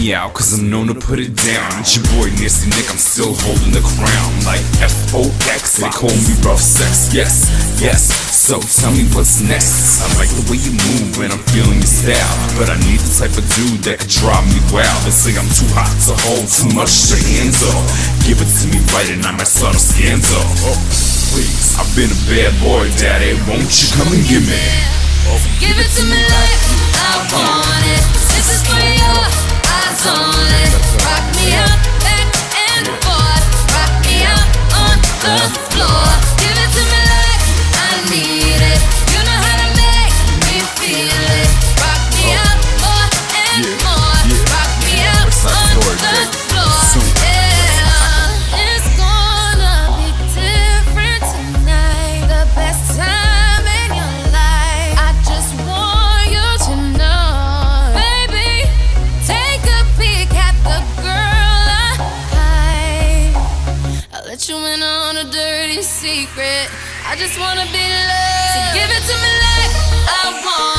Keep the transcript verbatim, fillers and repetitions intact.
me out, cause I'm known to put it down. It's your boy Nasty Nick, I'm still holding the crown. Like F O X, they call me rough sex. Yes, yes, so tell me what's next. I like the way you move and I'm feeling your style, but I need the type of dude that could drive me wild. They say I'm too hot to hold, too much to handle. Give it to me right and I might start a scandal. Oh, please, I've been a bad boy, daddy, won't you come and give me? Oh, give it to me like I want it. This is for your eyes only. Rock me out, back and forth. Rock me out on the floor. Give it to me like I need it. You know how to make me feel it. Rock me out more and more. Rock me out on the floor. Yeah, it's gonna be different tonight. The best time in your life. I just want you to know, baby. Take a peek at the girl I I'll let you in on a dirty secret. I just wanna be loved. So give it to me like I want